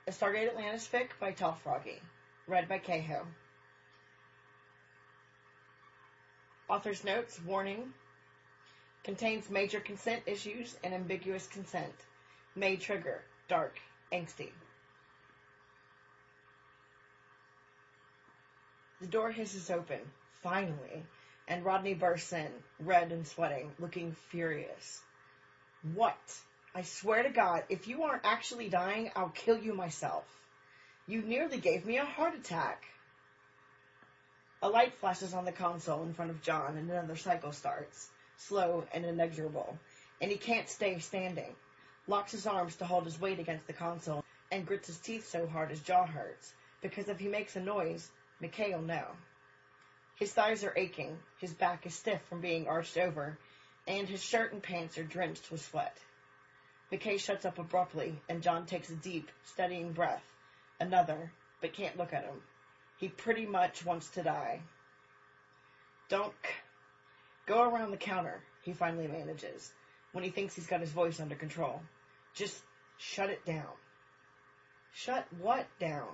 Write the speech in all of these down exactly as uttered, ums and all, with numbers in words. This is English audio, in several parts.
A Stargate Atlantis fic by Tall Froggy. Read by Keho. Author's notes, warning, contains major consent issues and ambiguous consent. May trigger dark, angsty. The door hisses open, finally, and Rodney bursts in, red and sweating, looking furious. What? I swear to God, if you aren't actually dying, I'll kill you myself. You nearly gave me a heart attack. A light flashes on the console in front of John, and another cycle starts, slow and inexorable, and he can't stay standing. Locks his arms to hold his weight against the console, and grits his teeth so hard his jaw hurts, because if he makes a noise, McKay will know. His thighs are aching, his back is stiff from being arched over, and his shirt and pants are drenched with sweat. McKay shuts up abruptly, and John takes a deep, steadying breath. Another, but can't look at him. He pretty much wants to die. Don't go around the counter, he finally manages, when he thinks he's got his voice under control. Just shut it down. Shut what down?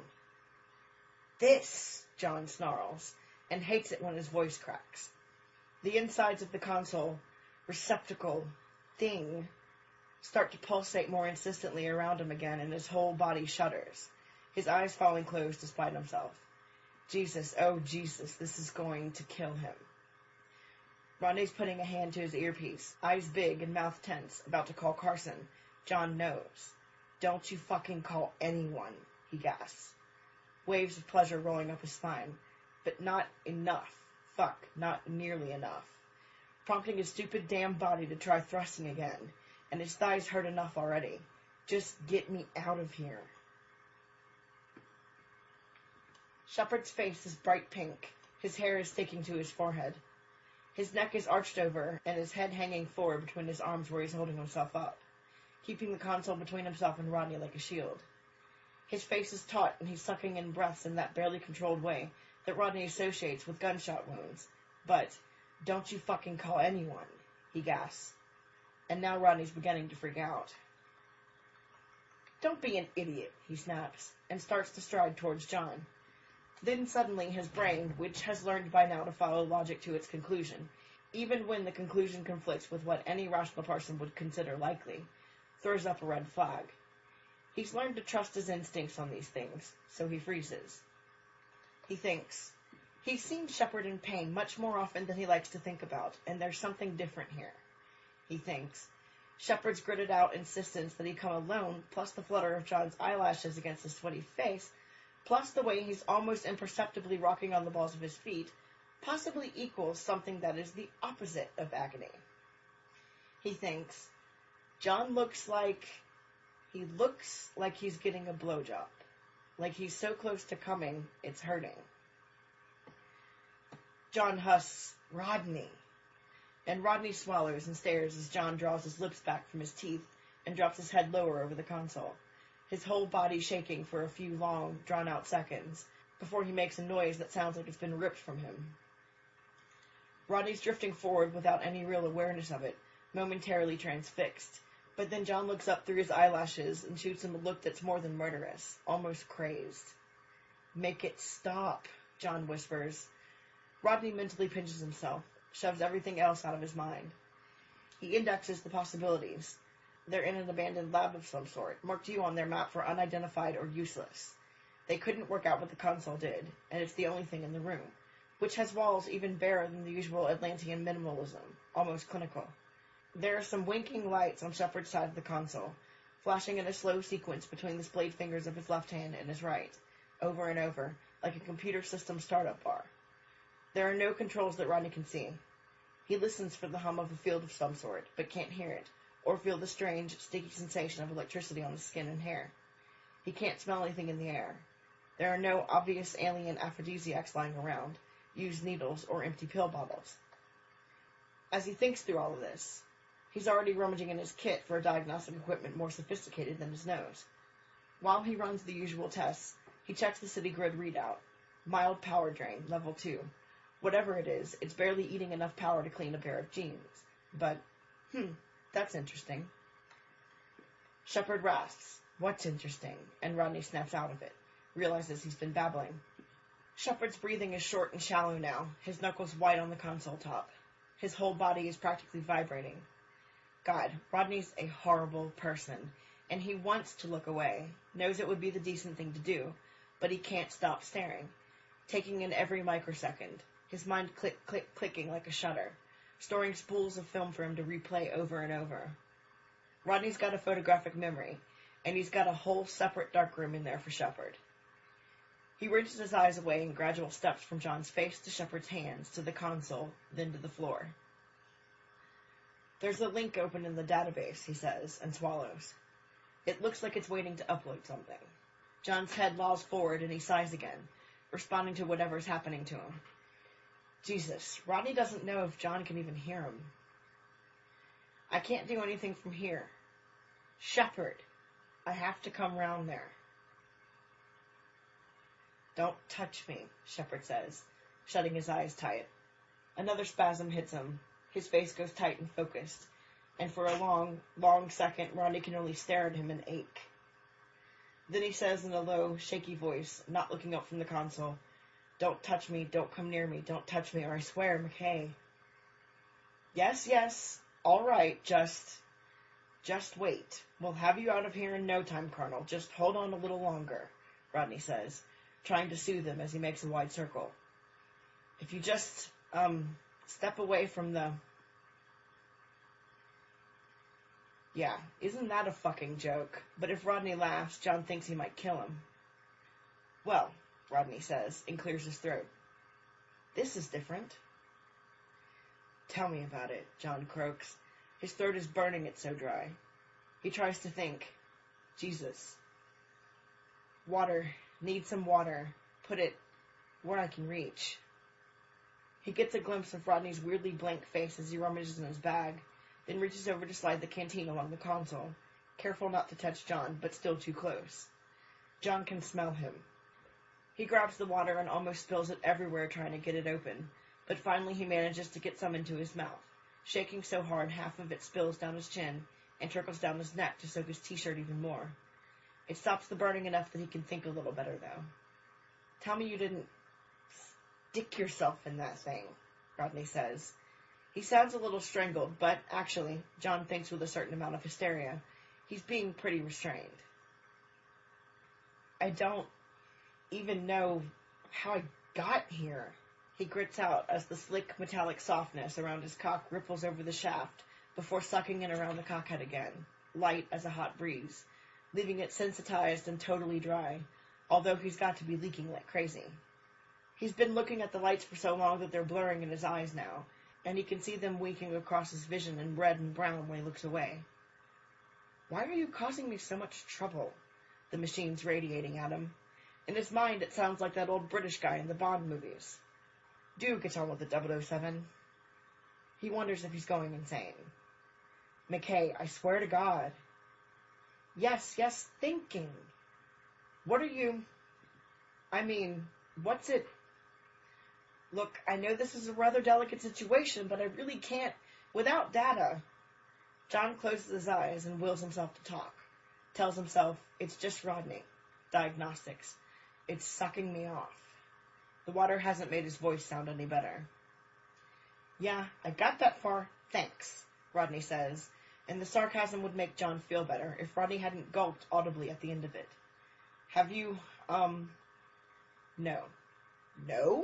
This, John snarls, and hates it when his voice cracks. The insides of the console, receptacle, thing, start to pulsate more insistently around him again, and his whole body shudders, his eyes falling closed despite himself. Jesus, oh Jesus, this is going to kill him. Rodney's putting a hand to his earpiece, eyes big and mouth tense, about to call Carson. John knows. Don't you fucking call anyone, he gasps. Waves of pleasure rolling up his spine. But not enough. Fuck, not nearly enough. Prompting his stupid damn body to try thrusting again, and his thighs hurt enough already. Just get me out of here. Shepard's face is bright pink. His hair is sticking to his forehead. His neck is arched over, and his head hanging forward between his arms where he's holding himself up, keeping the console between himself and Rodney like a shield. His face is taut, and he's sucking in breaths in that barely controlled way that Rodney associates with gunshot wounds. But, don't you fucking call anyone, he gasps. And now Rodney's beginning to freak out. Don't be an idiot, he snaps, and starts to stride towards John. Then suddenly his brain, which has learned by now to follow logic to its conclusion, even when the conclusion conflicts with what any rational person would consider likely, throws up a red flag. He's learned to trust his instincts on these things, so he freezes. He thinks. He's seen Shepard in pain much more often than he likes to think about, and there's something different here. He thinks. Shepard's gritted out insistence that he come alone, plus the flutter of John's eyelashes against his sweaty face, plus the way he's almost imperceptibly rocking on the balls of his feet, possibly equals something that is the opposite of agony. He thinks. John looks like... He looks like he's getting a blowjob. Like he's so close to coming, it's hurting. John husks, Rodney. And Rodney swallows and stares as John draws his lips back from his teeth and drops his head lower over the console, his whole body shaking for a few long, drawn-out seconds, before he makes a noise that sounds like it's been ripped from him. Rodney's drifting forward without any real awareness of it, momentarily transfixed, but then John looks up through his eyelashes and shoots him a look that's more than murderous, almost crazed. Make it stop, John whispers. Rodney mentally pinches himself, shoves everything else out of his mind. He indexes the possibilities. They're in an abandoned lab of some sort, marked U on their map for unidentified or useless. They couldn't work out what the console did, and it's the only thing in the room, which has walls even barer than the usual Atlantean minimalism, almost clinical. There are some winking lights on Shepard's side of the console, flashing in a slow sequence between the splayed fingers of his left hand and his right, over and over, like a computer system startup bar. There are no controls that Rodney can see. He listens for the hum of a field of some sort, but can't hear it, or feel the strange, sticky sensation of electricity on his skin and hair. He can't smell anything in the air. There are no obvious alien aphrodisiacs lying around, used needles, or empty pill bottles. As he thinks through all of this, he's already rummaging in his kit for a diagnostic equipment more sophisticated than his nose. While he runs the usual tests, he checks the city grid readout. Mild power drain, level two. Whatever it is, it's barely eating enough power to clean a pair of jeans. But, hmm, that's interesting. Shepard rasps, What's interesting? And Rodney snaps out of it, realizes he's been babbling. Shepard's breathing is short and shallow now, his knuckles white on the console top. His whole body is practically vibrating. God, Rodney's a horrible person, and he wants to look away, knows it would be the decent thing to do, but he can't stop staring, taking in every microsecond, his mind click, click, clicking like a shutter, storing spools of film for him to replay over and over. Rodney's got a photographic memory, and he's got a whole separate darkroom in there for Shepard. He wrenches his eyes away in gradual steps from John's face to Shepard's hands, to the console, then to the floor. There's a link open in the database, he says, and swallows. It looks like it's waiting to upload something. John's head lolls forward and he sighs again, responding to whatever's happening to him. Jesus, Rodney doesn't know if John can even hear him. I can't do anything from here. Shepard, I have to come round there. Don't touch me, Shepard says, shutting his eyes tight. Another spasm hits him. His face goes tight and focused, and for a long, long second, Rodney can only stare at him and ache. Then he says in a low, shaky voice, not looking up from the console, Don't touch me, don't come near me, don't touch me, or I swear, McKay. Yes, yes, all right, just, just wait. We'll have you out of here in no time, Colonel. Just hold on a little longer, Rodney says, trying to soothe him as he makes a wide circle. If you just, um, step away from the... Yeah, isn't that a fucking joke? But if Rodney laughs, John thinks he might kill him. Well, Rodney says, and clears his throat. This is different. Tell me about it, John croaks. His throat is burning, it's so dry. He tries to think. Jesus. Water. Need some water. Put it where I can reach. He gets a glimpse of Rodney's weirdly blank face as he rummages in his bag, then reaches over to slide the canteen along the console, careful not to touch John, but still too close. John can smell him. He grabs the water and almost spills it everywhere trying to get it open, but finally he manages to get some into his mouth, shaking so hard half of it spills down his chin and trickles down his neck to soak his t-shirt even more. It stops the burning enough that he can think a little better, though. Tell me you didn't stick yourself in that thing, Rodney says. He sounds a little strangled, but actually, John thinks with a certain amount of hysteria, he's being pretty restrained. I don't even know how I got here, he grits out as the slick metallic softness around his cock ripples over the shaft before sucking in around the cockhead again, light as a hot breeze, leaving it sensitized and totally dry, although he's got to be leaking like crazy. He's been looking at the lights for so long that they're blurring in his eyes now, and he can see them winking across his vision in red and brown when he looks away. Why are you causing me so much trouble? The machine's radiating at him. In his mind, it sounds like that old British guy in the Bond movies. Do get on with it, double oh seven. He wonders if he's going insane. McKay, I swear to God. Yes, yes, thinking. What are you... I mean, what's it... Look, I know this is a rather delicate situation, but I really can't... Without data... John closes his eyes and wills himself to talk. Tells himself, it's just Rodney. Diagnostics. It's sucking me off. The water hasn't made his voice sound any better. Yeah, I got that far, thanks, Rodney says, and the sarcasm would make John feel better if Rodney hadn't gulped audibly at the end of it. Have you, um... No. No?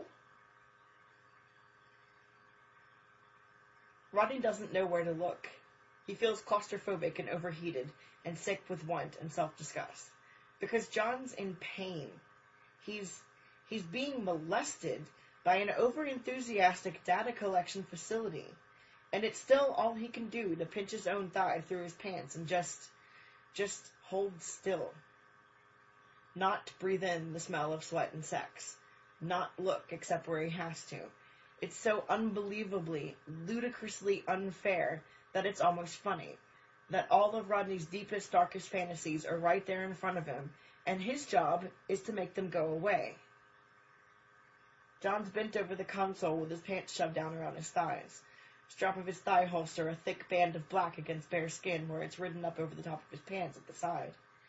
Rodney doesn't know where to look. He feels claustrophobic and overheated, and sick with want and self-disgust. Because John's in pain. He's he's being molested by an over-enthusiastic data collection facility. And it's still all he can do to pinch his own thigh through his pants and just, just hold still. Not breathe in the smell of sweat and sex. Not look except where he has to. It's so unbelievably, ludicrously unfair that it's almost funny. That all of Rodney's deepest, darkest fantasies are right there in front of him, and his job is to make them go away. John's bent over the console with his pants shoved down around his thighs. Strap of his thigh holster a thick band of black against bare skin where it's ridden up over the top of his pants at the side.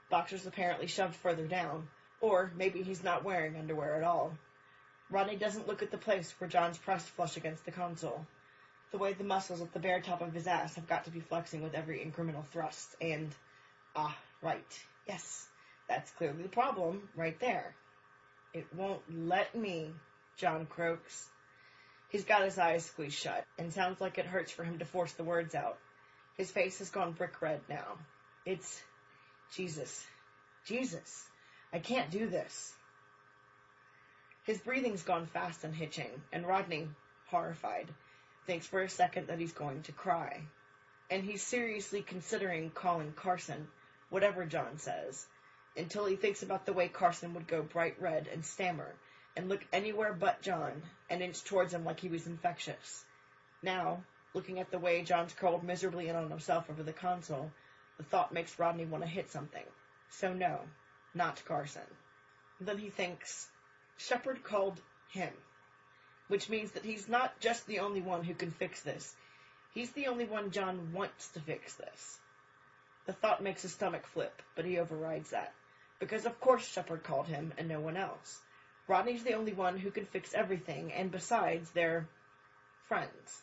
boxers apparently shoved further down, or maybe he's not wearing underwear at all. Rodney doesn't look at the place where John's pressed flush against the console. The way the muscles at the bare top of his ass have got to be flexing with every incremental thrust, and... Ah, right. Yes, that's clearly the problem, right there. It won't let me, John croaks. He's got his eyes squeezed shut, and sounds like it hurts for him to force the words out. His face has gone brick red now. It's... Jesus. Jesus. I can't do this. His breathing's gone fast and hitching, and Rodney, horrified, thinks for a second that he's going to cry. And he's seriously considering calling Carson, whatever John says, until he thinks about the way Carson would go bright red and stammer, and look anywhere but John, and inch towards him like he was infectious. Now, looking at the way John's curled miserably in on himself over the console, the thought makes Rodney want to hit something. So no, not Carson. Then he thinks, Shepard called him, which means that he's not just the only one who can fix this. He's the only one John wants to fix this. The thought makes his stomach flip, but he overrides that, because of course Shepard called him and no one else. Rodney's the only one who can fix everything, and besides, they're friends.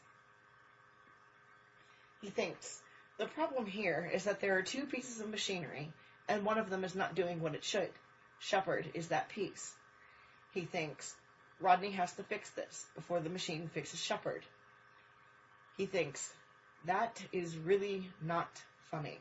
He thinks, the problem here is that there are two pieces of machinery, and one of them is not doing what it should. Shepard is that piece. He thinks, Rodney has to fix this before the machine fixes Shepard. He thinks, that is really not funny.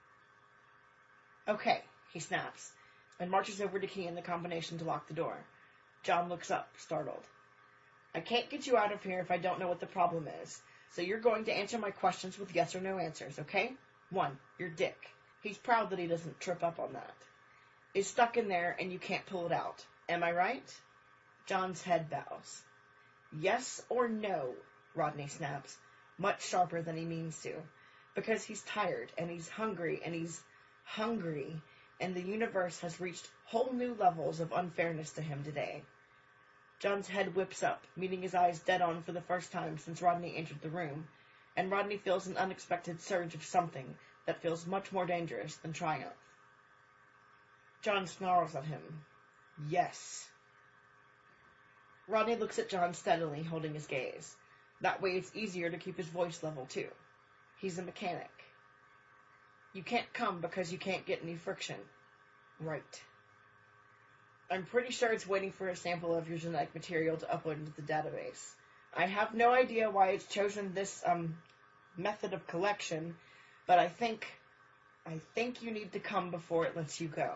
Okay, he snaps, and marches over to key in the combination to lock the door. John looks up, startled. I can't get you out of here if I don't know what the problem is, so you're going to answer my questions with yes or no answers, okay? One, your dick. He's proud that he doesn't trip up on that. Is stuck in there and you can't pull it out. Am I right? John's head bows. Yes or no, Rodney snaps, much sharper than he means to, because he's tired and he's hungry and he's hungry, and the universe has reached whole new levels of unfairness to him today. John's head whips up, meeting his eyes dead on for the first time since Rodney entered the room, and Rodney feels an unexpected surge of something that feels much more dangerous than triumph. John snarls at him. Yes. Rodney looks at John steadily, holding his gaze. That way it's easier to keep his voice level, too. He's a mechanic. You can't come because you can't get any friction. Right. I'm pretty sure it's waiting for a sample of your genetic material to upload into the database. I have no idea why it's chosen this, um, method of collection, but I think, I think you need to come before it lets you go.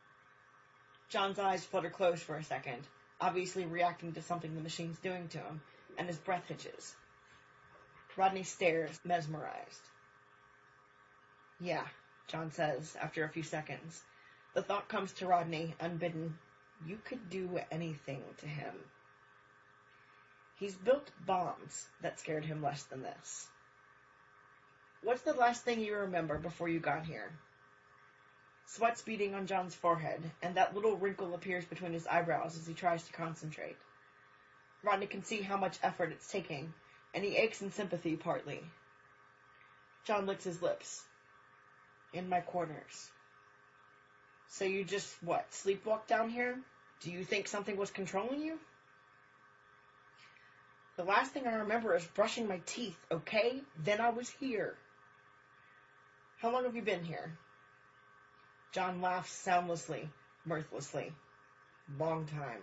John's eyes flutter closed for a second, obviously reacting to something the machine's doing to him, and his breath hitches. Rodney stares, mesmerized. Yeah, John says, after a few seconds. The thought comes to Rodney, unbidden. You could do anything to him. He's built bombs that scared him less than this. What's the last thing you remember before you got here? Sweat's beading on John's forehead, and that little wrinkle appears between his eyebrows as he tries to concentrate. Rodney can see how much effort it's taking, and he aches in sympathy partly. John licks his lips. In my quarters. So you just, what, sleepwalk down here? Do you think something was controlling you? The last thing I remember is brushing my teeth, okay? Then I was here. How long have you been here? John laughs soundlessly, mirthlessly. Long time.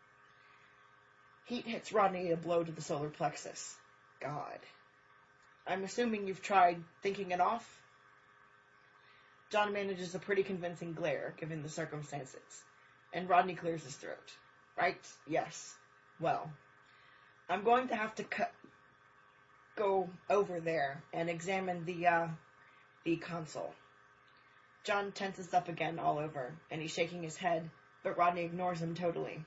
Heat hits Rodney a blow to the solar plexus. God. I'm assuming you've tried thinking it off? John manages a pretty convincing glare, given the circumstances, and Rodney clears his throat. Right? Yes. Well, I'm going to have to cu- go over there and examine the, uh, the console. John tenses up again all over, and he's shaking his head, but Rodney ignores him totally.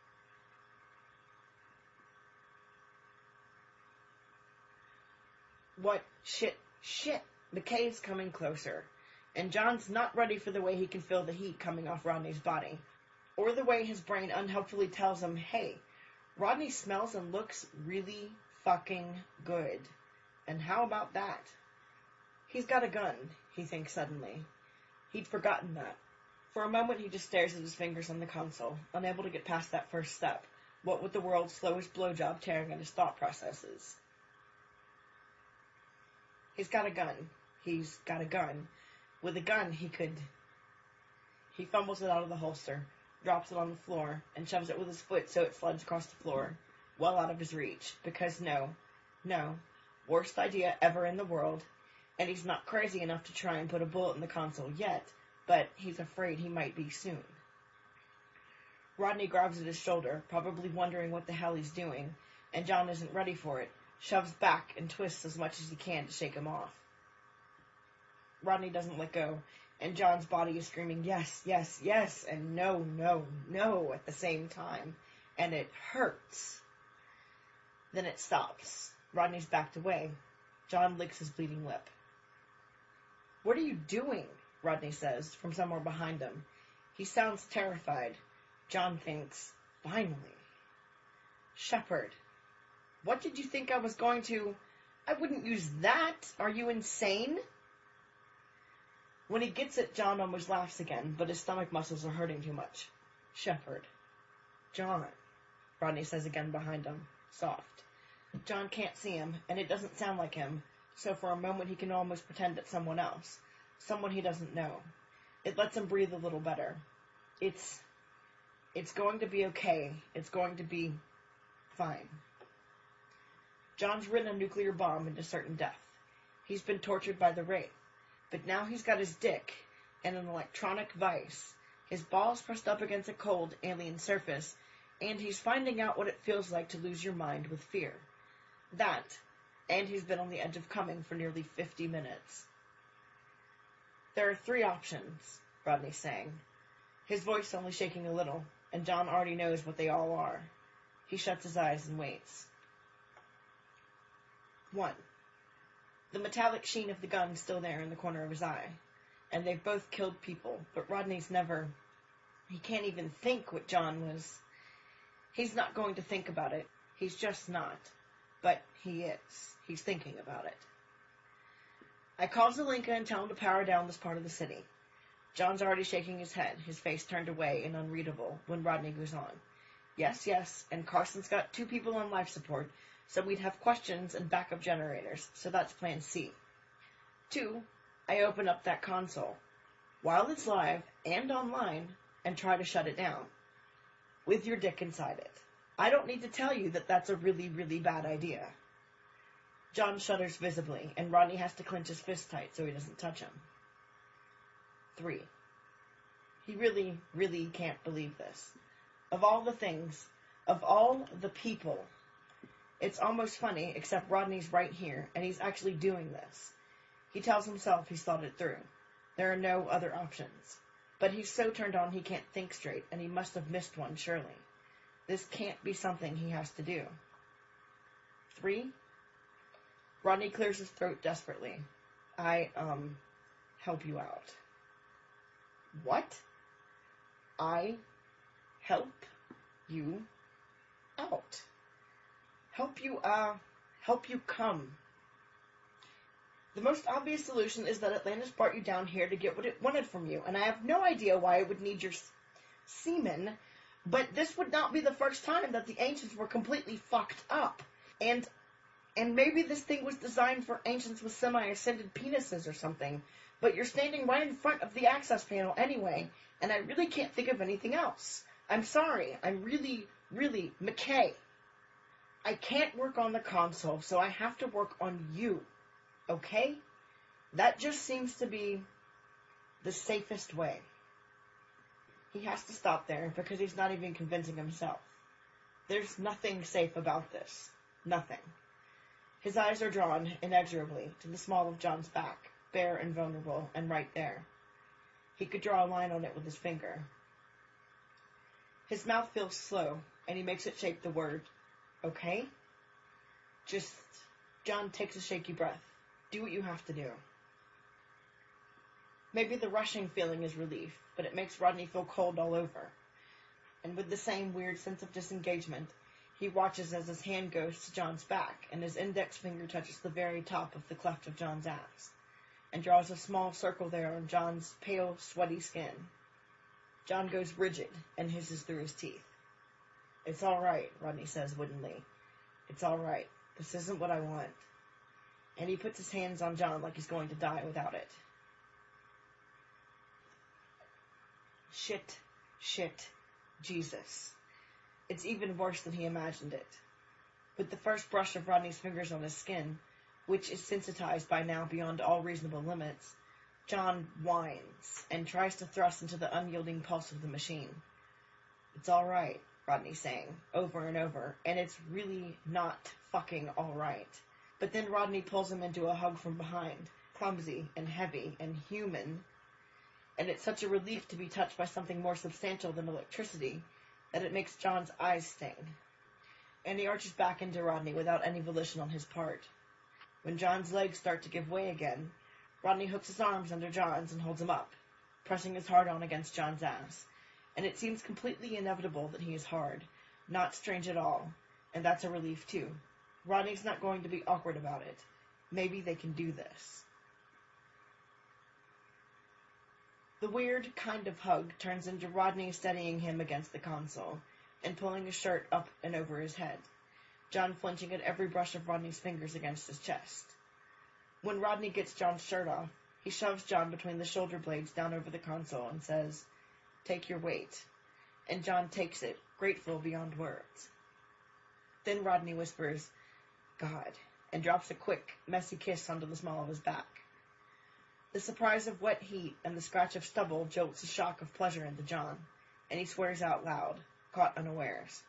What? Shit. Shit. McKay's coming closer. And John's not ready for the way he can feel the heat coming off Rodney's body, or the way his brain unhelpfully tells him, hey, Rodney smells and looks really fucking good. And how about that? He's got a gun, he thinks suddenly. He'd forgotten that. For a moment he just stares at his fingers on the console, unable to get past that first step, what with the world's slowest blowjob tearing at his thought processes. He's got a gun. He's got a gun. With a gun, he could... He fumbles it out of the holster, drops it on the floor, and shoves it with his foot so it slides across the floor, well out of his reach. Because no, no, worst idea ever in the world, and he's not crazy enough to try and put a bullet in the console yet, but he's afraid he might be soon. Rodney grabs at his shoulder, probably wondering what the hell he's doing, and John isn't ready for it, shoves back and twists as much as he can to shake him off. Rodney doesn't let go, and John's body is screaming yes, yes, yes, and no, no, no at the same time, and it hurts. Then it stops. Rodney's backed away. John licks his bleeding lip. "What are you doing?" Rodney says, from somewhere behind him. He sounds terrified. John thinks, finally. "Shepard, what did you think I was going to... I wouldn't use that. Are you insane?" When he gets it, John almost laughs again, but his stomach muscles are hurting too much. "Shepard. John," Rodney says again behind him, soft. John can't see him, and it doesn't sound like him, so for a moment he can almost pretend it's someone else, someone he doesn't know. It lets him breathe a little better. It's... It's going to be okay. It's going to be fine. John's written a nuclear bomb into certain death. He's been tortured by the Wraith. But now he's got his dick in an electronic vice, his balls pressed up against a cold alien surface, and he's finding out what it feels like to lose your mind with fear. That, and he's been on the edge of coming for nearly fifty minutes. "There are three options," Rodney's saying, his voice only shaking a little, and John already knows what they all are. He shuts his eyes and waits. One. The metallic sheen of the gun's still there in the corner of his eye, and they've both killed people, but Rodney's never... He can't even think what John was... He's not going to think about it. He's just not. But he is. He's thinking about it. "I call Zelenka and tell him to power down this part of the city." John's already shaking his head, his face turned away and unreadable, when Rodney goes on. "Yes, yes, and Carson's got two people on life support, so we'd have questions and backup generators, so that's plan C. Two, I open up that console, while it's live and online, and try to shut it down, with your dick inside it. I don't need to tell you that that's a really, really bad idea." John shudders visibly, and Rodney has to clench his fist tight so he doesn't touch him. Three. He really, really can't believe this. Of all the things, of all the people, it's almost funny, except Rodney's right here, and he's actually doing this. He tells himself he's thought it through. There are no other options. But he's so turned on he can't think straight, and he must have missed one, surely. This can't be something he has to do. Three. Rodney clears his throat desperately. I, um, help you out. What? I help you out. Help you, uh, help you come. The most obvious solution is that Atlantis brought you down here to get what it wanted from you, and I have no idea why it would need your s- semen, but this would not be the first time that the ancients were completely fucked up. And, and maybe this thing was designed for ancients with semi-ascended penises or something, but you're standing right in front of the access panel anyway, and I really can't think of anything else. I'm sorry, I'm really, really, McKay. I can't work on the console, so I have to work on you. Okay? That just seems to be the safest way. He has to stop there because he's not even convincing himself. There's nothing safe about this. Nothing. His eyes are drawn, inexorably, to the small of John's back, bare and vulnerable, and right there. He could draw a line on it with his finger. His mouth feels slow, and he makes it shape the word, okay? Just, John takes a shaky breath. Do what you have to do. Maybe the rushing feeling is relief, but it makes Rodney feel cold all over. And with the same weird sense of disengagement, he watches as his hand goes to John's back, and his index finger touches the very top of the cleft of John's ass, and draws a small circle there on John's pale, sweaty skin. John goes rigid and hisses through his teeth. It's all right, Rodney says woodenly. It's all right. This isn't what I want. And he puts his hands on John like he's going to die without it. Shit, shit, Jesus. It's even worse than he imagined it. With the first brush of Rodney's fingers on his skin, which is sensitized by now beyond all reasonable limits, John whines and tries to thrust into the unyielding pulse of the machine. It's all right, Rodney's saying, over and over, and it's really not fucking all right. But then Rodney pulls him into a hug from behind, clumsy and heavy and human, and it's such a relief to be touched by something more substantial than electricity that it makes John's eyes sting. And he arches back into Rodney without any volition on his part. When John's legs start to give way again, Rodney hooks his arms under John's and holds him up, pressing his hard on against John's ass. And it seems completely inevitable that he is hard, not strange at all, and that's a relief too. Rodney's not going to be awkward about it. Maybe they can do this. The weird kind of hug turns into Rodney steadying him against the console and pulling his shirt up and over his head, John flinching at every brush of Rodney's fingers against his chest. When Rodney gets John's shirt off, he shoves John between the shoulder blades down over the console and says, "Take your weight." And John takes it, grateful beyond words. Then Rodney whispers, "God," and drops a quick, messy kiss onto the small of his back. The surprise of wet heat and the scratch of stubble jolts a shock of pleasure into John, and he swears out loud, caught unawares.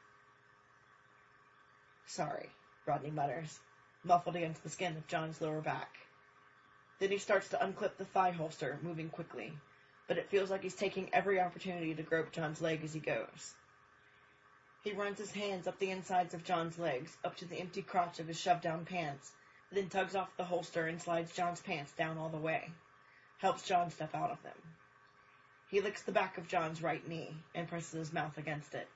"Sorry," Rodney mutters, muffled against the skin of John's lower back. Then he starts to unclip the thigh holster, moving quickly, but it feels like he's taking every opportunity to grope John's leg as he goes. He runs his hands up the insides of John's legs, up to the empty crotch of his shoved-down pants, then tugs off the holster and slides John's pants down all the way, helps John step out of them. He licks the back of John's right knee and presses his mouth against it.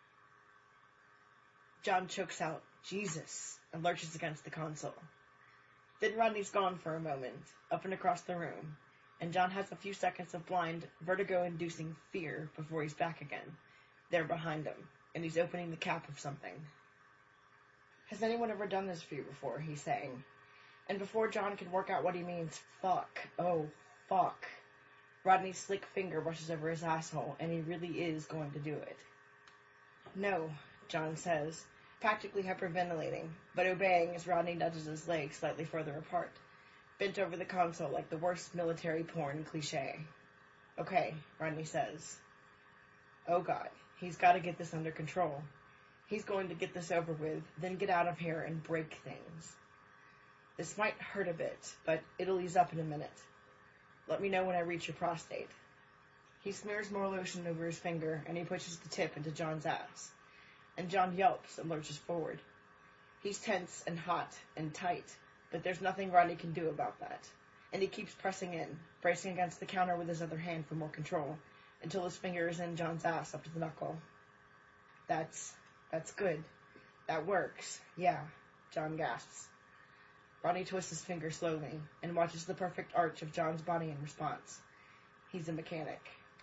John chokes out, "Jesus," and lurches against the console. Then Rodney's gone for a moment, up and across the room, and John has a few seconds of blind, vertigo-inducing fear before he's back again, there behind him, and he's opening the cap of something. "Has anyone ever done this for you before?" he's saying. And before John can work out what he means, fuck, oh, fuck, Rodney's slick finger brushes over his asshole, and he really is going to do it. "No," John says, practically hyperventilating, but obeying as Rodney nudges his legs slightly further apart, bent over the console like the worst military porn cliché. "Okay," Rodney says. Oh God, he's got to get this under control. He's going to get this over with, then get out of here and break things. This might hurt a bit, but it'll ease up in a minute. Let me know when I reach your prostate. He smears more lotion over his finger, and he pushes the tip into John's ass. And John yelps and lurches forward. He's tense and hot and tight, but there's nothing Rodney can do about that. And he keeps pressing in, bracing against the counter with his other hand for more control, until his finger is in John's ass up to the knuckle. That's, that's good. That works. Yeah, John gasps. Rodney twists his finger slowly, and watches the perfect arch of John's body in response. He's a mechanic.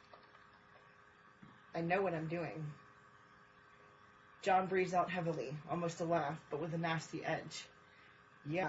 I know what I'm doing. John breathes out heavily, almost a laugh, but with a nasty edge. Yeah.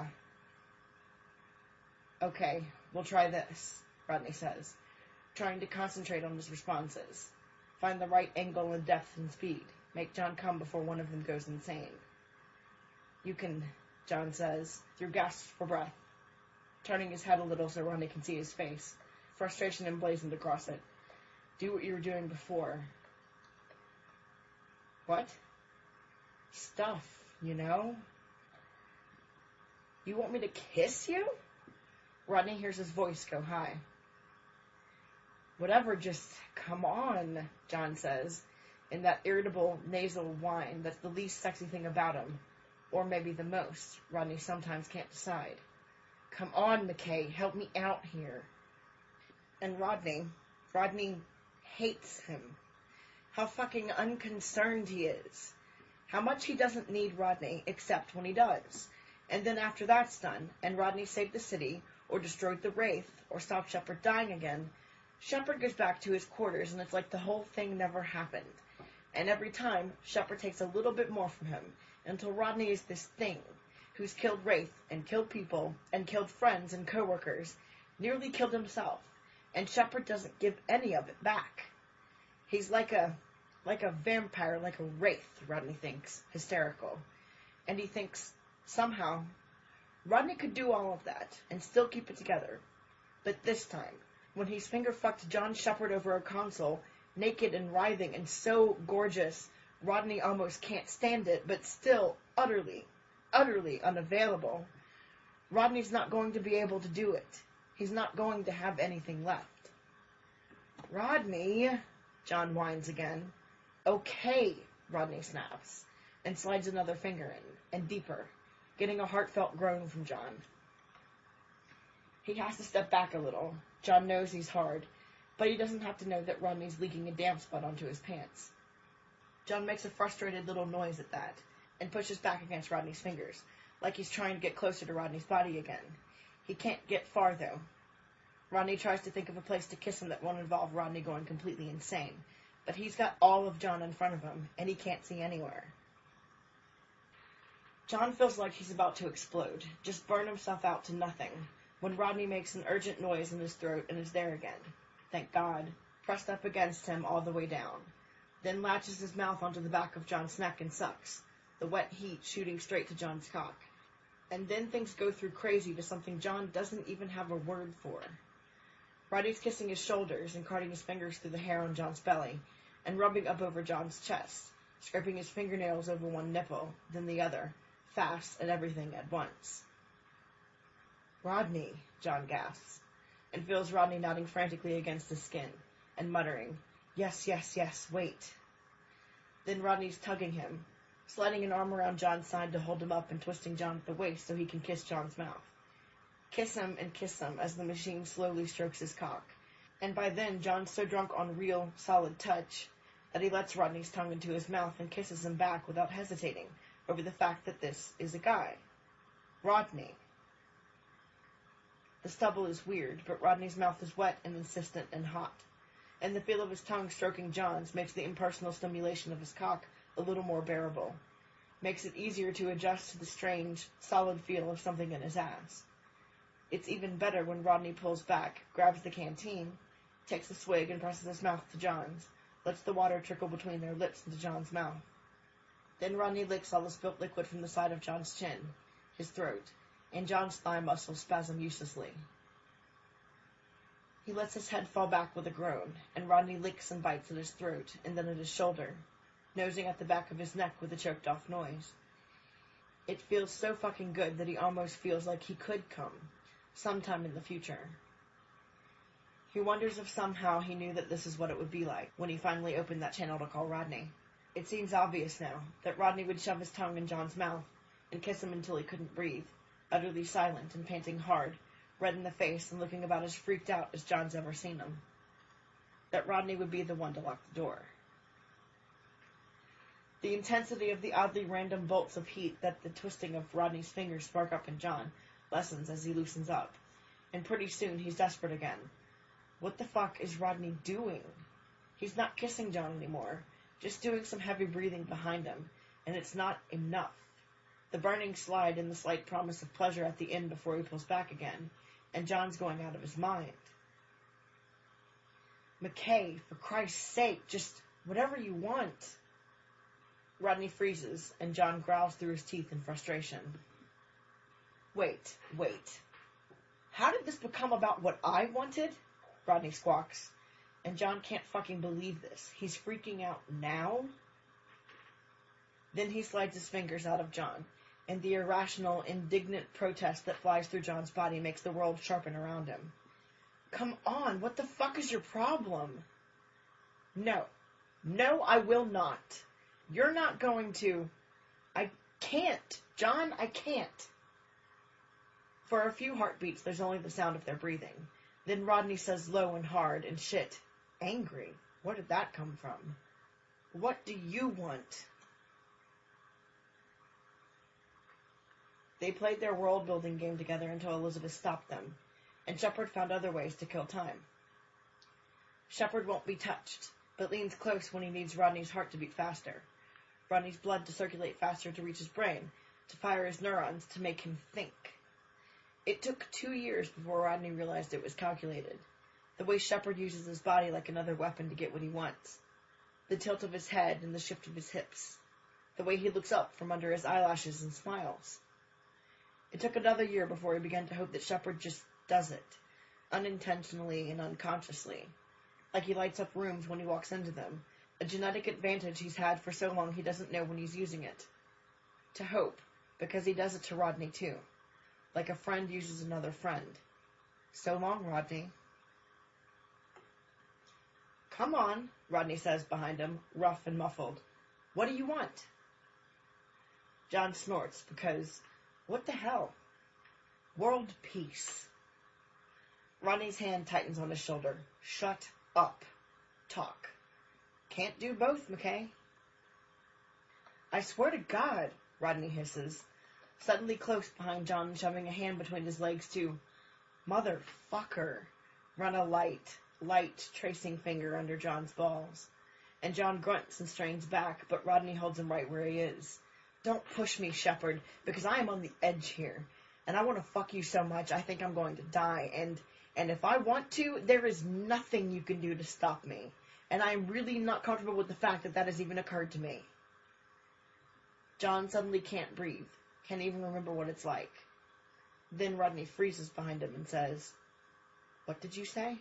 Okay, we'll try this, Rodney says, trying to concentrate on his responses. Find the right angle and depth and speed. Make John come before one of them goes insane. You can, John says, through gasps for breath, turning his head a little so Rodney can see his face, frustration emblazoned across it. Do what you were doing before. What? Stuff, you know? You want me to kiss you? Rodney hears his voice go high. Whatever, just come on, John says, in that irritable, nasal whine that's the least sexy thing about him, or maybe the most. Rodney sometimes can't decide. Come on, McKay, help me out here. And Rodney, Rodney hates him. How fucking unconcerned he is. How much he doesn't need Rodney, except when he does. And then after that's done, and Rodney saved the city, or destroyed the Wraith, or stopped Shepard dying again, Shepard goes back to his quarters, and it's like the whole thing never happened. And every time, Shepard takes a little bit more from him, until Rodney is this thing, who's killed Wraith, and killed people, and killed friends and co-workers, nearly killed himself, and Shepard doesn't give any of it back. He's like a, like a vampire, like a wraith, Rodney thinks, hysterical. And he thinks, somehow, Rodney could do all of that, and still keep it together. But this time, when he's finger-fucked John Shepard over a console, naked and writhing and so gorgeous, Rodney almost can't stand it, but still utterly, utterly unavailable. Rodney's not going to be able to do it. He's not going to have anything left. Rodney, John whines again. Okay, Rodney snaps, and slides another finger in, and deeper, getting a heartfelt groan from John. He has to step back a little. John knows he's hard, but he doesn't have to know that Rodney's leaking a damp spot onto his pants. John makes a frustrated little noise at that, and pushes back against Rodney's fingers, like he's trying to get closer to Rodney's body again. He can't get far, though. Rodney tries to think of a place to kiss him that won't involve Rodney going completely insane, but he's got all of John in front of him, and he can't see anywhere. John feels like he's about to explode, just burn himself out to nothing, when Rodney makes an urgent noise in his throat and is there again. Thank God, pressed up against him all the way down. Then latches his mouth onto the back of John's neck and sucks, the wet heat shooting straight to John's cock. And then things go through crazy to something John doesn't even have a word for. Rodney's kissing his shoulders and carting his fingers through the hair on John's belly, and rubbing up over John's chest, scraping his fingernails over one nipple, then the other, fast and everything at once. Rodney, John gasps, and feels Rodney nodding frantically against his skin, and muttering, yes, yes, yes, wait. Then Rodney's tugging him, sliding an arm around John's side to hold him up and twisting John at the waist so he can kiss John's mouth. Kiss him and kiss him as the machine slowly strokes his cock, and by then John's so drunk on real, solid touch that he lets Rodney's tongue into his mouth and kisses him back without hesitating over the fact that this is a guy. Rodney. The stubble is weird, but Rodney's mouth is wet and insistent and hot, and the feel of his tongue stroking John's makes the impersonal stimulation of his cock a little more bearable, makes it easier to adjust to the strange, solid feel of something in his ass. It's even better when Rodney pulls back, grabs the canteen, takes a swig and presses his mouth to John's, lets the water trickle between their lips into John's mouth. Then Rodney licks all the spilt liquid from the side of John's chin, his throat, and John's thigh muscles spasm uselessly. He lets his head fall back with a groan, and Rodney licks and bites at his throat, and then at his shoulder, nosing at the back of his neck with a choked-off noise. It feels so fucking good that he almost feels like he could come, sometime in the future. He wonders if somehow he knew that this is what it would be like when he finally opened that channel to call Rodney. It seems obvious now that Rodney would shove his tongue in John's mouth and kiss him until he couldn't breathe, utterly silent and panting hard, red in the face and looking about as freaked out as John's ever seen him. That Rodney would be the one to lock the door. The intensity of the oddly random bolts of heat that the twisting of Rodney's fingers spark up in John lessens as he loosens up, and pretty soon he's desperate again. What the fuck is Rodney doing? He's not kissing John anymore, just doing some heavy breathing behind him, and it's not enough. The burning slide and the slight promise of pleasure at the end before he pulls back again, and John's going out of his mind. McKay, for Christ's sake, just whatever you want. Rodney freezes, and John growls through his teeth in frustration. Wait, wait. How did this become about what I wanted? Rodney squawks. And John can't fucking believe this. He's freaking out now? Then he slides his fingers out of John, and the irrational, indignant protest that flies through John's body makes the world sharpen around him. Come on, what the fuck is your problem? No. No, I will not. You're not going to... I can't. John, I can't. For a few heartbeats, there's only the sound of their breathing. Then Rodney says low and hard and shit. Angry? Where did that come from? What do you want? They played their world-building game together until Elizabeth stopped them, and Shepard found other ways to kill time. Shepard won't be touched, but leans close when he needs Rodney's heart to beat faster. Rodney's blood to circulate faster to reach his brain, to fire his neurons, to make him think. It took two years before Rodney realized it was calculated. The way Shepard uses his body like another weapon to get what he wants. The tilt of his head and the shift of his hips. The way he looks up from under his eyelashes and smiles. It took another year before he began to hope that Shepard just does it, unintentionally and unconsciously, like he lights up rooms when he walks into them, a genetic advantage he's had for so long he doesn't know when he's using it. To hope, because he does it to Rodney too, like a friend uses another friend. So long, Rodney. Come on, Rodney says behind him, rough and muffled. What do you want? John snorts because, what the hell? World peace. Rodney's hand tightens on his shoulder. Shut up. Talk. Can't do both, McKay. I swear to God, Rodney hisses, suddenly close behind John and shoving a hand between his legs to, motherfucker, run a light, light tracing finger under John's balls. And John grunts and strains back, but Rodney holds him right where he is. Don't push me, Shepard, because I am on the edge here, and I want to fuck you so much I think I'm going to die, and, and if I want to, there is nothing you can do to stop me, and I am really not comfortable with the fact that that has even occurred to me. John suddenly can't breathe, can't even remember what it's like. Then Rodney freezes behind him and says, What did you say?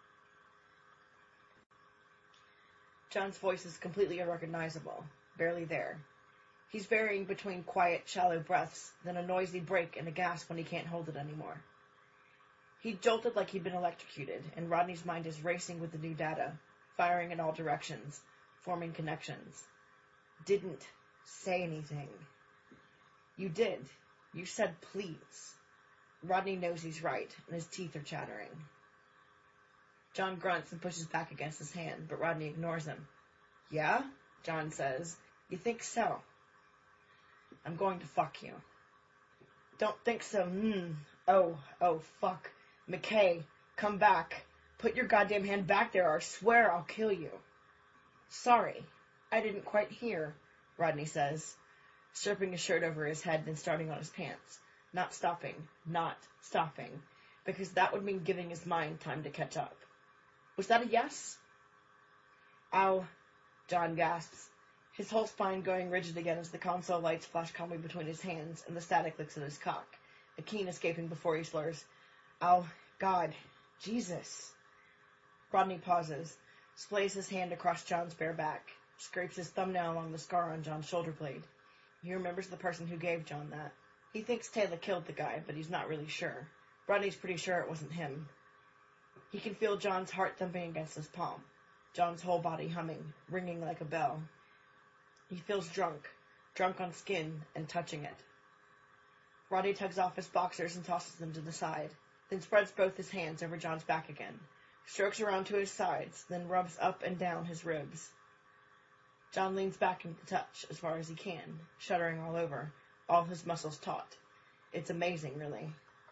John's voice is completely unrecognizable, barely there. He's varying between quiet, shallow breaths, then a noisy break and a gasp when he can't hold it anymore. He jolted like he'd been electrocuted, and Rodney's mind is racing with the new data, firing in all directions, forming connections. Didn't say anything. You did. You said please. Rodney knows he's right, and his teeth are chattering. John grunts and pushes back against his hand, but Rodney ignores him. Yeah? John says. You think so? I'm going to fuck you. Don't think so. Mm. Oh, oh, fuck. McKay, come back. Put your goddamn hand back there, or I swear I'll kill you. Sorry, I didn't quite hear, Rodney says, stripping his shirt over his head, then starting on his pants. Not stopping, not stopping, because that would mean giving his mind time to catch up. Was that a yes? Ow, John gasps, his whole spine going rigid again as the console lights flash calmly between his hands and the static licks at his cock, a keen escaping before he slurs, Ow, God, Jesus. Rodney pauses, splays his hand across John's bare back, scrapes his thumbnail along the scar on John's shoulder blade. He remembers the person who gave John that. He thinks Taylor killed the guy, but he's not really sure. Rodney's pretty sure it wasn't him. He can feel John's heart thumping against his palm, John's whole body humming, ringing like a bell. He feels drunk, drunk on skin and touching it. Rodney tugs off his boxers and tosses them to the side, then spreads both his hands over John's back again, strokes around to his sides, then rubs up and down his ribs. John leans back into the touch as far as he can, shuddering all over, all his muscles taut. It's amazing, really.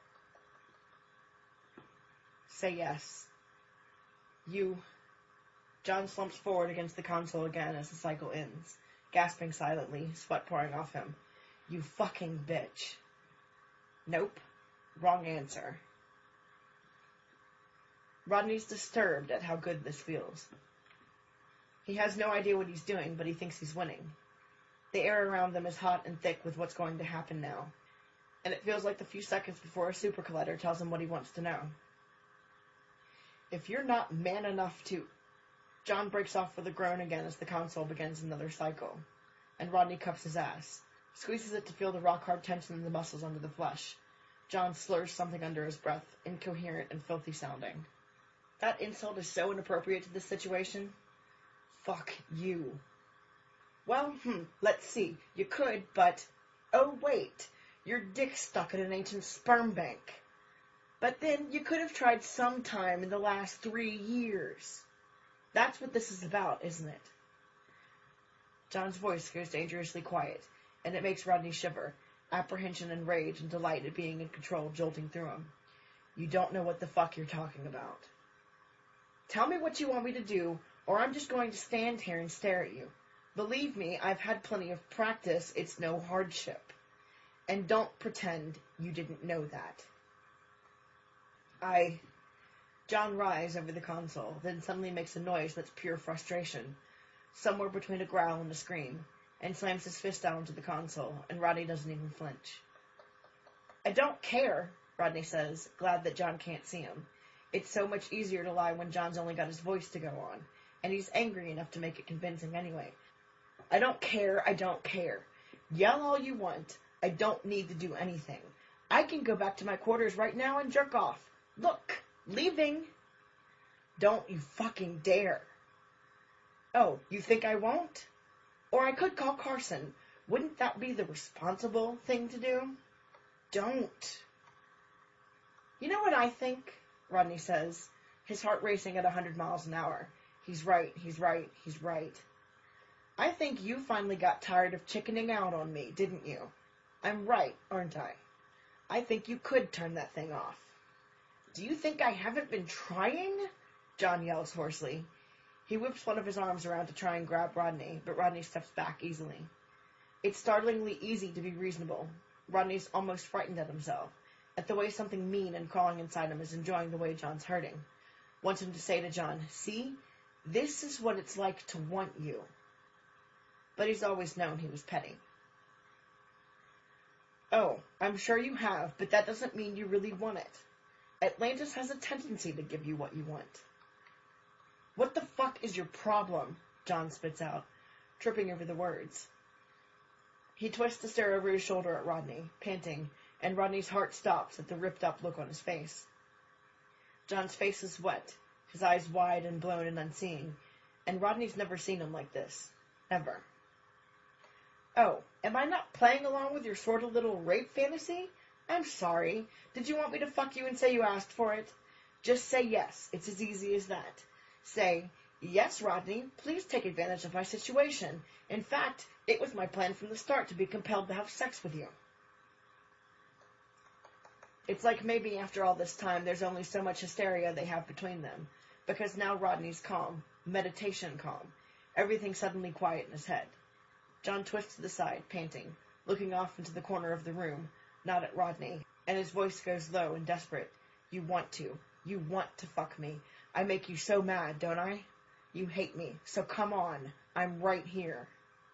Say yes. You... John slumps forward against the console again as the cycle ends, gasping silently, sweat pouring off him. You fucking bitch. Nope. Wrong answer. Rodney's disturbed at how good this feels. He has no idea what he's doing, but he thinks he's winning. The air around them is hot and thick with what's going to happen now, and it feels like the few seconds before a super collider tells him what he wants to know. If you're not man enough to... John breaks off with a groan again as the console begins another cycle, and Rodney cups his ass, squeezes it to feel the rock-hard tension in the muscles under the flesh. John slurs something under his breath, incoherent and filthy sounding. That insult is so inappropriate to this situation. Fuck you. Well, hmm, let's see. You could, but... Oh, wait. Your dick's stuck in an ancient sperm bank. But then you could have tried sometime in the last three years. That's what this is about, isn't it? John's voice goes dangerously quiet, and it makes Rodney shiver, apprehension and rage and delight at being in control jolting through him. You don't know what the fuck you're talking about. Tell me what you want me to do, or I'm just going to stand here and stare at you. Believe me, I've had plenty of practice. It's no hardship. And don't pretend you didn't know that. I... John writhes over the console, then suddenly makes a noise that's pure frustration, somewhere between a growl and a scream, and slams his fist down onto the console, and Rodney doesn't even flinch. I don't care, Rodney says, glad that John can't see him. It's so much easier to lie when John's only got his voice to go on, and he's angry enough to make it convincing anyway. I don't care, I don't care. Yell all you want. I don't need to do anything. I can go back to my quarters right now and jerk off. Look, leaving. Don't you fucking dare. Oh, you think I won't? Or I could call Carson. Wouldn't that be the responsible thing to do? Don't. You know what I think? Rodney says, his heart racing at a hundred miles an hour. He's right, he's right, he's right. I think you finally got tired of chickening out on me, didn't you? I'm right, aren't I? I think you could turn that thing off. Do you think I haven't been trying? John yells hoarsely. He whips one of his arms around to try and grab Rodney, but Rodney steps back easily. It's startlingly easy to be reasonable. Rodney's almost frightened at himself, at the way something mean and crawling inside him is enjoying the way John's hurting. Wants him to say to John, see, this is what it's like to want you. But he's always known he was petty. Oh, I'm sure you have, but that doesn't mean you really want it. Atlantis has a tendency to give you what you want. What the fuck is your problem? John spits out, tripping over the words. He twists to stare over his shoulder at Rodney, panting, and Rodney's heart stops at the ripped-up look on his face. John's face is wet, his eyes wide and blown and unseeing, and Rodney's never seen him like this. Ever. Oh, am I not playing along with your sort of little rape fantasy? I'm sorry. Did you want me to fuck you and say you asked for it? Just say yes. It's as easy as that. Say, yes, Rodney, please take advantage of my situation. In fact, it was my plan from the start to be compelled to have sex with you. It's like maybe after all this time there's only so much hysteria they have between them, because now Rodney's calm, meditation calm, everything suddenly quiet in his head. John twists to the side, panting, looking off into the corner of the room, not at Rodney, and his voice goes low and desperate. You want to. You want to fuck me. I make you so mad, don't I? You hate me, so come on. I'm right here.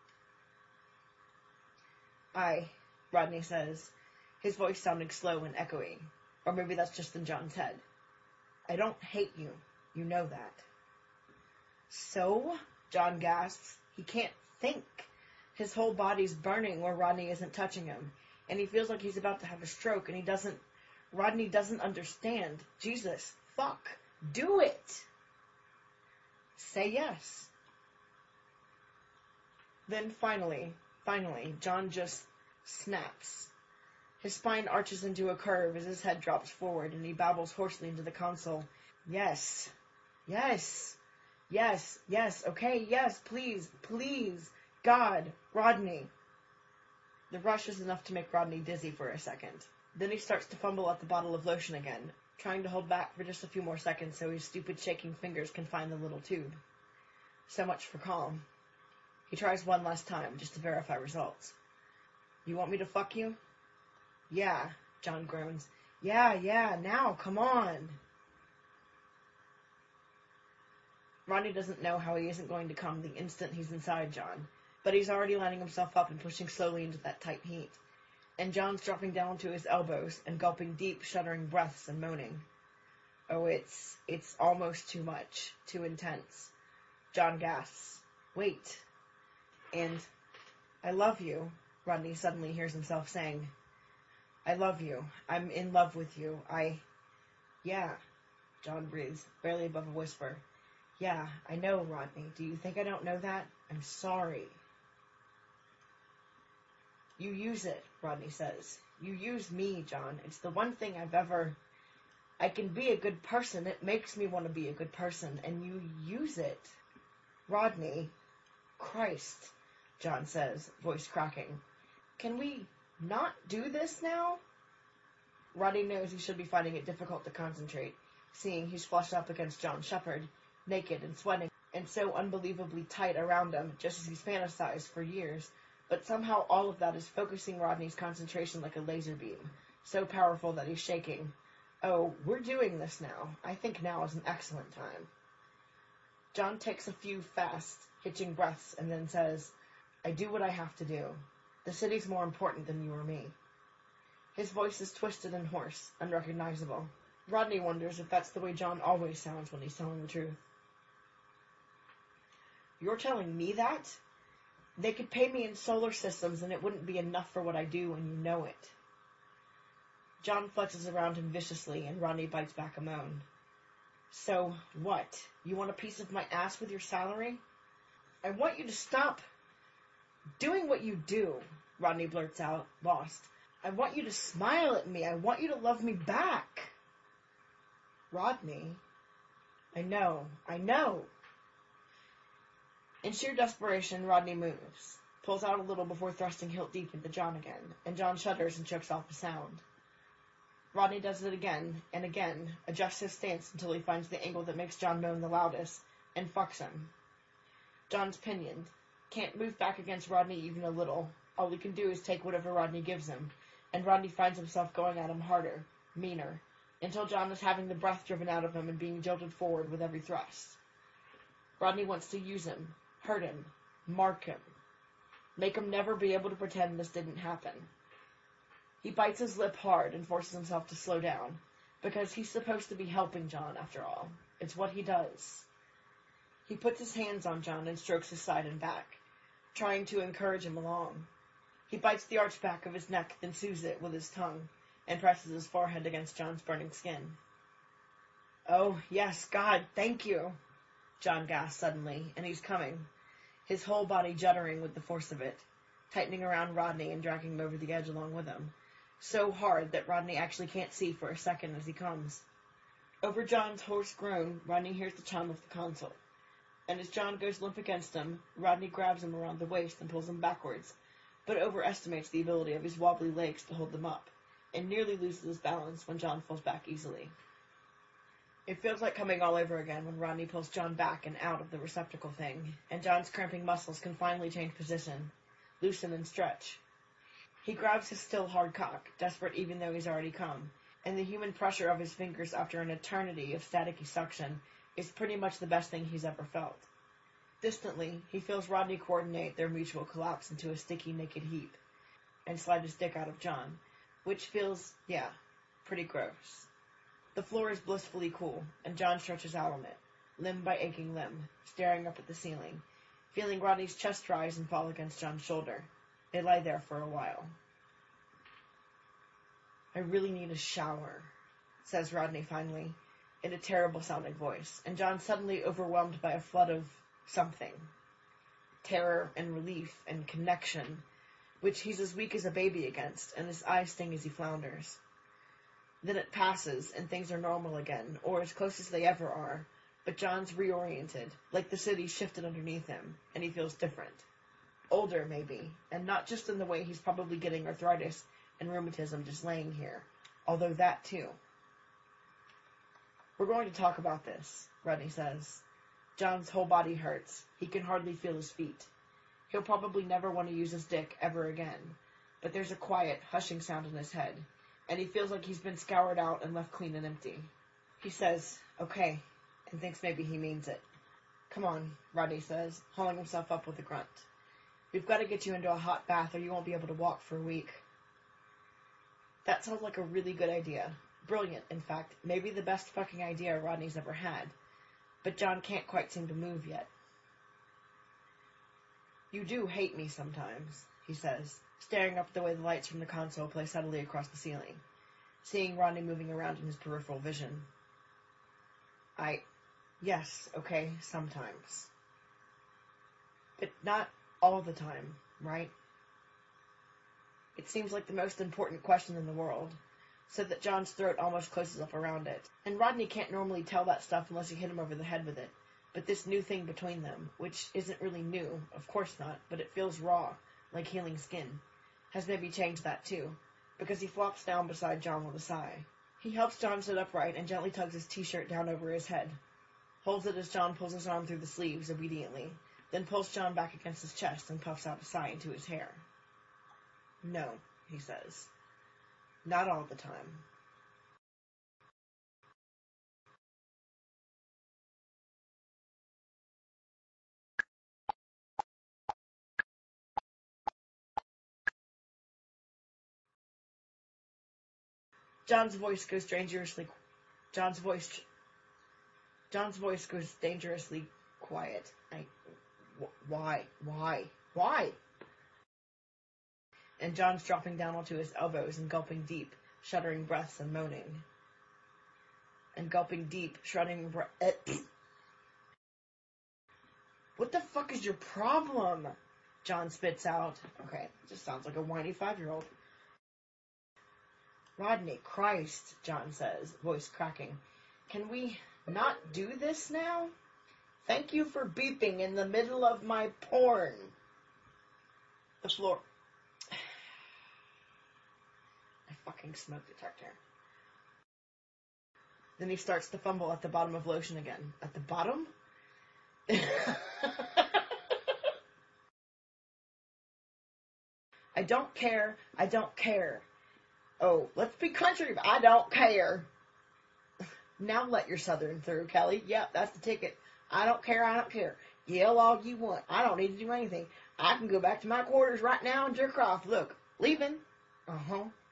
I, Rodney says, his voice sounding slow and echoey, or maybe that's just in John's head. I don't hate you. You know that. So? John gasps. He can't think. His whole body's burning where Rodney isn't touching him, and he feels like he's about to have a stroke, and he doesn't... Rodney doesn't understand. Jesus, fuck. Do it! Say yes. Then finally, finally, John just snaps. His spine arches into a curve as his head drops forward, and he babbles hoarsely into the console. Yes. Yes. Yes. Yes. Okay. Yes. Please. Please. God. Rodney. The rush is enough to make Rodney dizzy for a second. Then he starts to fumble at the bottle of lotion again, trying to hold back for just a few more seconds so his stupid shaking fingers can find the little tube. So much for calm. He tries one last time, just to verify results. You want me to fuck you? Yeah, John groans. Yeah, yeah, now, come on. Rodney doesn't know how he isn't going to come the instant he's inside John, but he's already lining himself up and pushing slowly into that tight heat. And John's dropping down to his elbows and gulping deep, shuddering breaths and moaning. Oh, it's, it's almost too much, too intense. John gasps. Wait. And, I love you, Rodney suddenly hears himself saying. I love you. I'm in love with you. I... Yeah, John breathes, barely above a whisper. Yeah, I know, Rodney. Do you think I don't know that? I'm sorry. You use it, Rodney says. You use me, John. It's the one thing I've ever... I can be a good person. It makes me want to be a good person. And you use it. Rodney. Christ, John says, voice cracking. Can we not do this now? Rodney knows he should be finding it difficult to concentrate, seeing he's flushed up against John Shepherd, naked and sweating, and so unbelievably tight around him, just as he's fantasized for years. But somehow all of that is focusing Rodney's concentration like a laser beam, so powerful that he's shaking. Oh, we're doing this now. I think now is an excellent time. John takes a few fast, hitching breaths and then says, I do what I have to do. The city's more important than you or me. His voice is twisted and hoarse, unrecognizable. Rodney wonders if that's the way John always sounds when he's telling the truth. You're telling me that? They could pay me in solar systems and it wouldn't be enough for what I do, and you know it. John flexes around him viciously, and Rodney bites back a moan. So, what? You want a piece of my ass with your salary? I want you to stop doing what you do, Rodney blurts out, lost. I want you to smile at me. I want you to love me back. Rodney? I know, I know. In sheer desperation, Rodney moves, pulls out a little before thrusting hilt deep into John again, and John shudders and chokes off the sound. Rodney does it again and again, adjusts his stance until he finds the angle that makes John moan the loudest, and fucks him. John's pinioned, can't move back against Rodney even a little. All he can do is take whatever Rodney gives him, and Rodney finds himself going at him harder, meaner, until John is having the breath driven out of him and being jolted forward with every thrust. Rodney wants to use him, hurt him, mark him, make him never be able to pretend this didn't happen. He bites his lip hard and forces himself to slow down, because he's supposed to be helping John, after all. It's what he does. He puts his hands on John and strokes his side and back, trying to encourage him along. He bites the arched back of his neck, then soothes it with his tongue, and presses his forehead against John's burning skin. Oh, yes, God, thank you, John gasps suddenly, and he's coming, his whole body juddering with the force of it, tightening around Rodney and dragging him over the edge along with him, so hard that Rodney actually can't see for a second as he comes. Over John's hoarse groan, Rodney hears the chime of the console, and as John goes limp against him, Rodney grabs him around the waist and pulls him backwards, but overestimates the ability of his wobbly legs to hold them up, and nearly loses his balance when John falls back easily. It feels like coming all over again when Rodney pulls John back and out of the receptacle thing, and John's cramping muscles can finally change position, loosen and stretch. He grabs his still hard cock, desperate even though he's already come, and the human pressure of his fingers after an eternity of staticky suction is pretty much the best thing he's ever felt. Distantly, he feels Rodney coordinate their mutual collapse into a sticky, naked heap, and slide his dick out of John, which feels, yeah, pretty gross. The floor is blissfully cool, and John stretches out on it, limb by aching limb, staring up at the ceiling, feeling Rodney's chest rise and fall against John's shoulder. They lie there for a while. I really need a shower, says Rodney finally, in a terrible-sounding voice, and John's suddenly overwhelmed by a flood of something. Terror and relief and connection, which he's as weak as a baby against, and his eyes sting as he flounders. Then it passes, and things are normal again, or as close as they ever are, but John's reoriented, like the city shifted underneath him, and he feels different. Older, maybe, and not just in the way he's probably getting arthritis and rheumatism just laying here, although that too. We're going to talk about this, Rodney says. John's whole body hurts. He can hardly feel his feet. He'll probably never want to use his dick ever again, but there's a quiet, hushing sound in his head, and he feels like he's been scoured out and left clean and empty. He says, okay, and thinks maybe he means it. Come on, Rodney says, hauling himself up with a grunt. We've got to get you into a hot bath or you won't be able to walk for a week. That sounds like a really good idea. Brilliant, in fact. Maybe the best fucking idea Rodney's ever had. But John can't quite seem to move yet. You do hate me sometimes, he says, staring up the way the lights from the console play subtly across the ceiling, seeing Rodney moving around in his peripheral vision. I... Yes, okay, sometimes. But not all the time, right? It seems like the most important question in the world, so that John's throat almost closes up around it. And Rodney can't normally tell that stuff unless you hit him over the head with it. But this new thing between them, which isn't really new, of course not, but it feels raw, like healing skin, has maybe changed that too, because he flops down beside John with a sigh. He helps John sit upright and gently tugs his t-shirt down over his head. holds it as John pulls his arm through the sleeves obediently, then pulls John back against his chest and puffs out a sigh into his hair. No, he says. Not all the time. John's voice goes dangerously. John's voice. John's voice goes dangerously quiet. I. Wh- why? Why? Why? And John's dropping down onto his elbows and gulping deep, shuddering breaths and moaning. And gulping deep, shuddering breath. What the fuck is your problem? John spits out. Okay, just sounds like a whiny five-year-old. Rodney, Christ, John says, voice cracking. Can we not do this now? Thank you for beeping in the middle of my porn. The floor. I fucking smoke detector. Then he starts to fumble at the bottom of lotion again. At the bottom? I don't care. I don't care. Oh, let's be country. I don't care. Now let your southern through, Kelly. Yep, that's the ticket. I don't care. I don't care. Yell all you want. I don't need to do anything. I can go back to my quarters right now and jerk off. Look, leaving. Uh-huh.